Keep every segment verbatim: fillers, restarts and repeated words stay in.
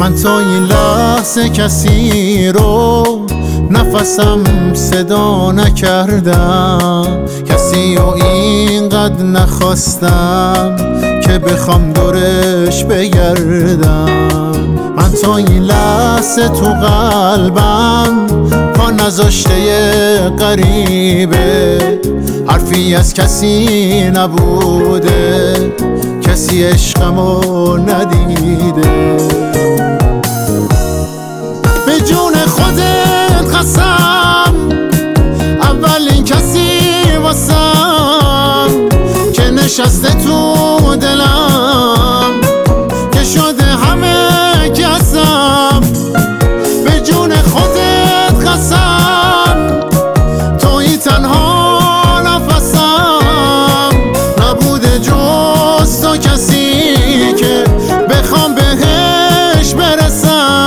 من تا این لحظه کسی رو نفسم صدا نکردم، کسی رو اینقدر نخواستم که بخوام دورش بگردم. من تا این لحظه تو قلبم پا نذاشته غریبه، حرفی از کسی نبوده، کسی عشقمو ندیده. به جون خودت قسم اولین کسی واسم که نشسته تو دلم، که شده همه کسم. به جون خودت قسم تویی تنها نفسم، نبوده جز تو کسی که بخوام بهش برسم.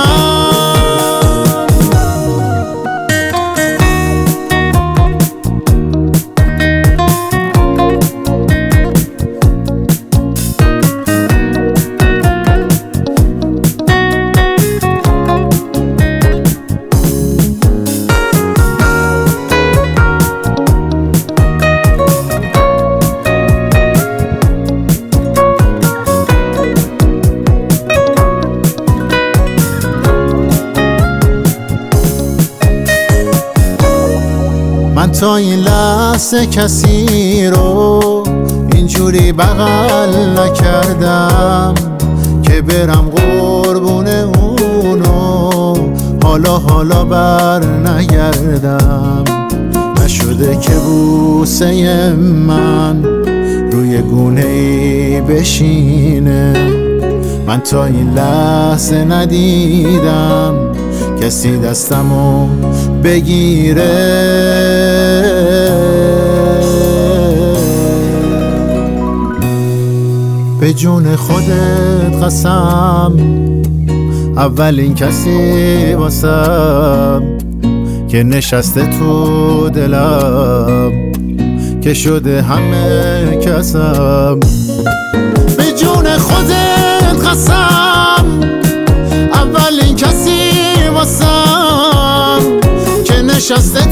من تا این لحظه کسی رو اینجوری بغل نکردم که برم قربون اونو حالا حالا بر نگردم. نشده که بوسه من روی گونه ای بشینه، من تا این لحظه ندیدم کسی دستمو بگیره. به جون خودت قسم اولین کسی واسم که نشسته تو دلم، که شده همه کسم. به جون خودت قسم اولین کسی واسم که نشسته